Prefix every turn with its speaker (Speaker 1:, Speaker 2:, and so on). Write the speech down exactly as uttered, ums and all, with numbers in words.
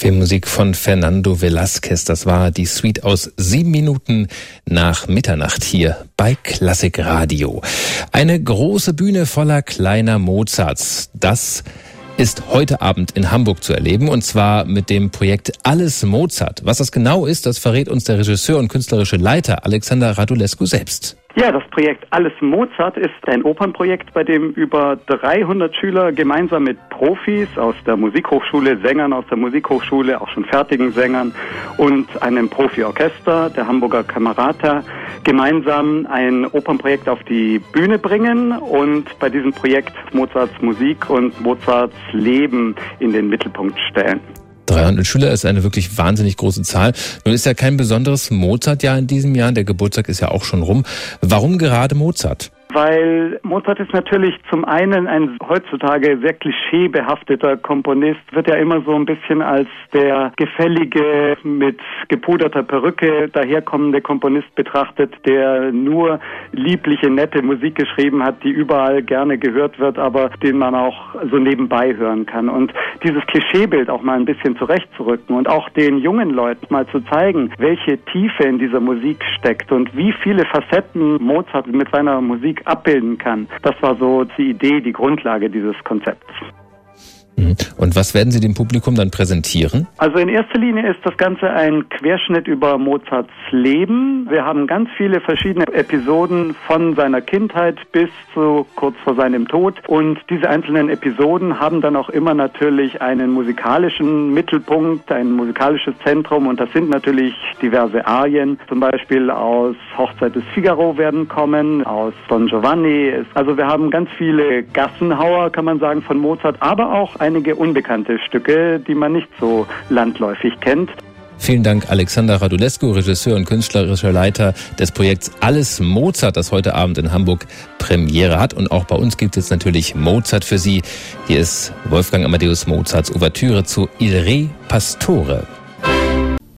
Speaker 1: Filmmusik von Fernando Velázquez. Das war die Suite aus sieben Minuten nach Mitternacht hier bei Klassik Radio. Eine große Bühne voller kleiner Mozarts. Das ist heute Abend in Hamburg zu erleben, und zwar mit dem Projekt Alles Mozart. Was das genau ist, das verrät uns der Regisseur und künstlerische Leiter Alexander Radulescu selbst.
Speaker 2: Ja, das Projekt Alles Mozart ist ein Opernprojekt, bei dem über dreihundert Schüler gemeinsam mit Profis aus der Musikhochschule, Sängern aus der Musikhochschule, auch schon fertigen Sängern und einem Profiorchester, der Hamburger Camerata, gemeinsam ein Opernprojekt auf die Bühne bringen und bei diesem Projekt Mozarts Musik und Mozarts Leben in den Mittelpunkt stellen.
Speaker 1: dreihundert Schüler ist eine wirklich wahnsinnig große Zahl. Nun ist ja kein besonderes Mozart-Jahr in diesem Jahr. Der Geburtstag ist ja auch schon rum. Warum gerade Mozart?
Speaker 2: Weil Mozart ist natürlich zum einen ein heutzutage sehr klischeebehafteter Komponist, wird ja immer so ein bisschen als der gefällige, mit gepuderter Perücke daherkommende Komponist betrachtet, der nur liebliche, nette Musik geschrieben hat, die überall gerne gehört wird, aber den man auch so nebenbei hören kann. Und dieses Klischeebild auch mal ein bisschen zurechtzurücken und auch den jungen Leuten mal zu zeigen, welche Tiefe in dieser Musik steckt und wie viele Facetten Mozart mit seiner Musik abbilden kann. Das war so die Idee, die Grundlage dieses Konzepts.
Speaker 1: Und was werden Sie dem Publikum dann präsentieren?
Speaker 2: Also in erster Linie ist das Ganze ein Querschnitt über Mozarts Leben. Wir haben ganz viele verschiedene Episoden von seiner Kindheit bis zu kurz vor seinem Tod. Und diese einzelnen Episoden haben dann auch immer natürlich einen musikalischen Mittelpunkt, ein musikalisches Zentrum. Und das sind natürlich diverse Arien. Zum Beispiel aus Hochzeit des Figaro werden kommen, aus Don Giovanni. Also wir haben ganz viele Gassenhauer, kann man sagen, von Mozart, aber auch einige unbekannte Stücke, die man nicht so landläufig kennt.
Speaker 1: Vielen Dank, Alexander Radulescu, Regisseur und künstlerischer Leiter des Projekts Alles Mozart, das heute Abend in Hamburg Premiere hat. Und auch bei uns gibt es natürlich Mozart für Sie. Hier ist Wolfgang Amadeus Mozarts Ouvertüre zu Il Re Pastore.